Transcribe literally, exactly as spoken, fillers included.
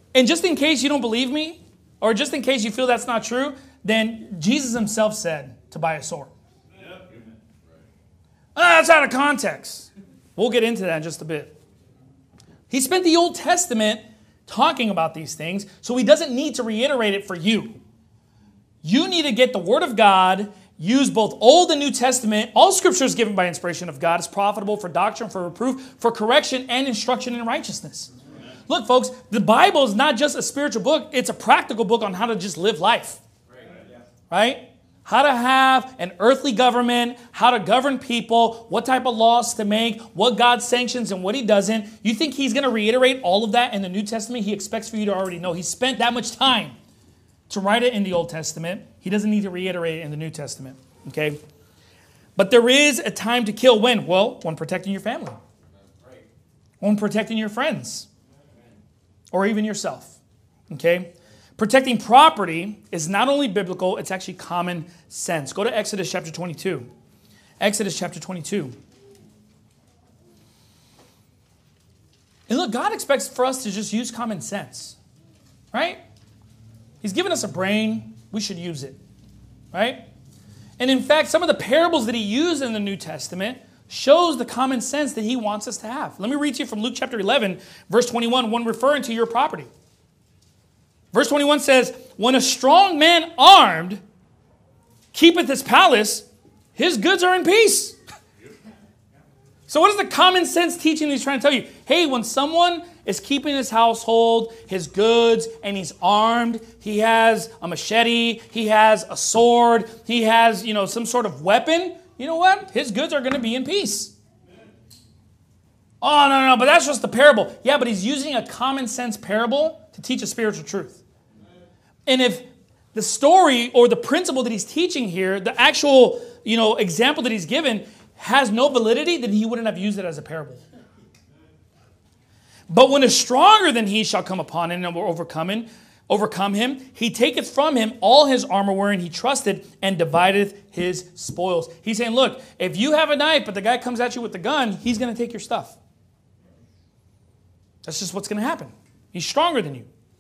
And just in case you don't believe me, or just in case you feel that's not true, then Jesus himself said to buy a sword. Yep. Ah, that's out of context. We'll get into that in just a bit. He spent the Old Testament talking about these things, so he doesn't need to reiterate it for you. You need to get the Word of God, use both Old and New Testament. All Scripture is given by inspiration of God. It's profitable for doctrine, for reproof, for correction, and instruction in righteousness. Look, folks, the Bible is not just a spiritual book. It's a practical book on how to just live life. Right? How to have an earthly government, how to govern people, what type of laws to make, what God sanctions and what he doesn't. You think he's going to reiterate all of that in the New Testament? He expects for you to already know. He spent that much time to write it in the Old Testament. He doesn't need to reiterate it in the New Testament. Okay? But there is a time to kill when? Well, when protecting your family. When protecting your friends. Or even yourself. Okay? Protecting property is not only biblical, it's actually common sense. Go to Exodus chapter twenty-two. Exodus chapter twenty-two. And look, God expects for us to just use common sense. Right? He's given us a brain. We should use it. Right? And in fact, some of the parables that he used in the New Testament shows the common sense that he wants us to have. Let me read to you from Luke chapter eleven, verse twenty-one, when referring to your property. Verse twenty-one says, when a strong man armed keepeth his palace, his goods are in peace. So what is the common sense teaching that he's trying to tell you? Hey, when someone is keeping his household, his goods, and he's armed, he has a machete, he has a sword, he has, you know, some sort of weapon, you know what? His goods are going to be in peace. Oh, no, no, but that's just the parable. Yeah, but he's using a common sense parable to teach a spiritual truth. And if the story or the principle that he's teaching here, the actual, you know, example that he's given has no validity, then he wouldn't have used it as a parable. But when a stronger than he shall come upon him and will overcome him, overcome him, he taketh from him all his armor wherein he trusted and divideth his spoils. He's saying, look, if you have a knife, but the guy comes at you with the gun, he's going to take your stuff. That's just what's going to happen. He's stronger than you.